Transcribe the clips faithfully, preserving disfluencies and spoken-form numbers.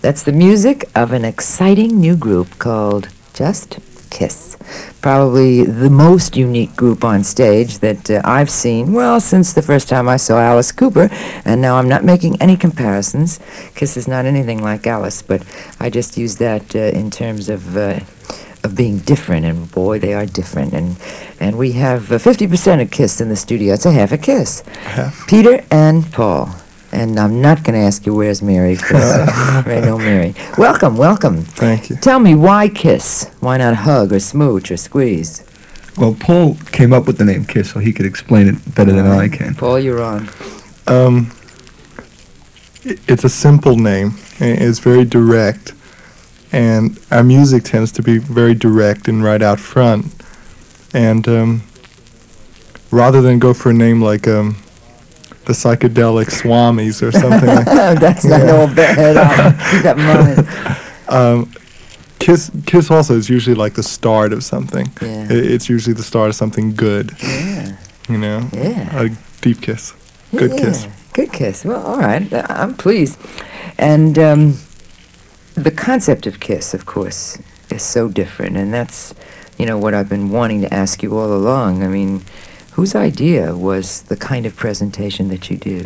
That's the music of an exciting new group called Just Kiss. Probably the most unique group on stage that uh, I've seen, well, since the first time I saw Alice Cooper, and now I'm not making any comparisons. Kiss is not anything like Alice, but I just use that uh, in terms of uh, of being different, and boy, they are different. And and we have uh, fifty percent of Kiss in the studio. It's a half a Kiss. Half. Peter and Paul. And I'm not going to ask you where's Mary, because I know Mary. Welcome, welcome. Thank you. Tell me, why Kiss? Why not hug or smooch or squeeze? Well, Paul came up with the name Kiss, so he could explain it better than I can. Paul, you're on. Um, i- it's a simple name. and It's very direct, and our music tends to be very direct and right out front. And um, rather than go for a name like um, the Psychedelic Swamis or something like that, That's not Yeah. all bad. Um, that moment. um, Kiss, Kiss also is usually like the start of something. Yeah. I- It's usually the start of something good, Yeah. you know? Yeah. A deep kiss. Good yeah. kiss. Good kiss. Well, all right. I- I'm pleased. And um, the concept of Kiss, of course, is so different. And that's, you know, what I've been wanting to ask you all along. I mean, whose idea was the kind of presentation that you do?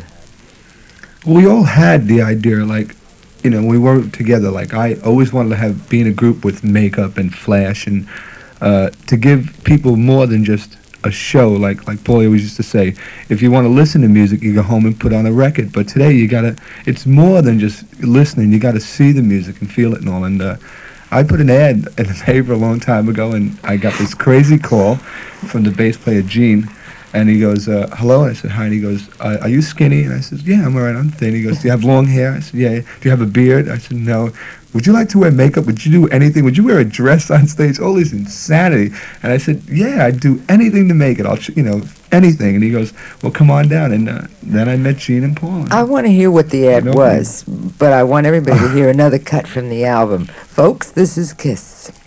We all had the idea, like, you know, we worked together. Like, I always wanted to have be in a group with makeup and flash, and uh, to give people more than just a show. Like, like Paulie always used to say, if you want to listen to music, you go home and put on a record. But today, you gotta. It's more than just listening. You gotta see the music and feel it and all. And uh, I put an ad in the paper a long time ago, and I got this crazy call from the bass player Gene. And he goes, uh, hello? And I said, hi. And he goes, uh, are you skinny? And I said, yeah, I'm all right. I'm thin. He goes, do you have long hair? I said, yeah. Do you have a beard? I said, no. Would you like to wear makeup? Would you do anything? Would you wear a dress on stage? All this insanity. And I said, yeah, I'd do anything to make it. I'll, ch- you know, anything. And he goes, well, come on down. And uh, then I met Gene and Paul. I want to hear what the ad No. was, but I want everybody to hear another cut from the album. Folks, this is Kiss.